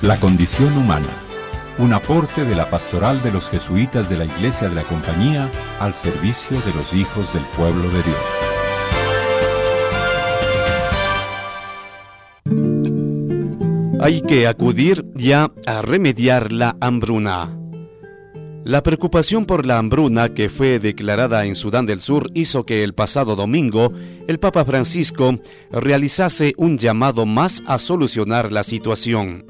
La condición humana. Un aporte de la pastoral de los jesuitas de la Iglesia de la Compañía al servicio de los hijos del pueblo de Dios. Hay que acudir ya a remediar la hambruna. La preocupación por la hambruna que fue declarada en Sudán del Sur hizo que el pasado domingo el Papa Francisco realizase un llamado más a solucionar la situación.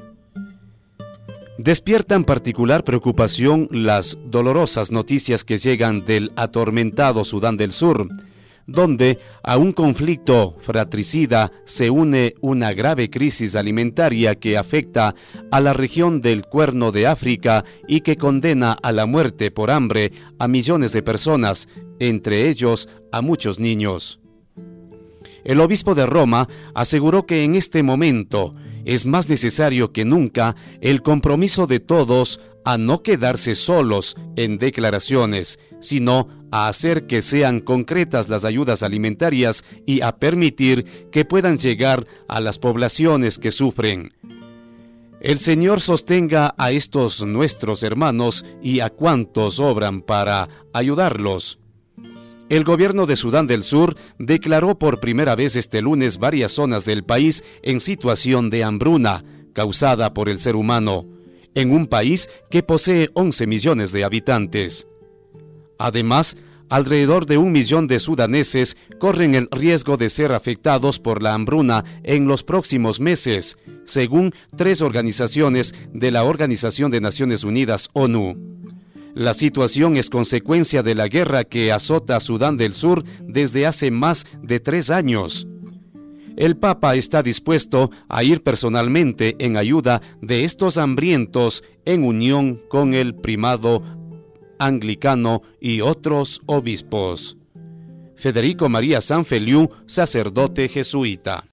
Despiertan particular preocupación las dolorosas noticias que llegan del atormentado Sudán del Sur, donde a un conflicto fratricida se une una grave crisis alimentaria que afecta a la región del Cuerno de África y que condena a la muerte por hambre a millones de personas, entre ellos a muchos niños. El obispo de Roma aseguró que en este momento es más necesario que nunca el compromiso de todos a no quedarse solos en declaraciones, sino a hacer que sean concretas las ayudas alimentarias y a permitir que puedan llegar a las poblaciones que sufren. El Señor sostenga a estos nuestros hermanos y a cuantos obran para ayudarlos. El gobierno de Sudán del Sur declaró por primera vez este lunes varias zonas del país en situación de hambruna causada por el ser humano, en un país que posee 11 millones de habitantes. Además, alrededor de 1 millón de sudaneses corren el riesgo de ser afectados por la hambruna en los próximos meses, según 3 organizaciones de la Organización de Naciones Unidas, ONU. La situación es consecuencia de la guerra que azota a Sudán del Sur desde hace más de 3 años. El Papa está dispuesto a ir personalmente en ayuda de estos hambrientos en unión con el primado anglicano y otros obispos. Federico María Sanfeliu, sacerdote jesuita.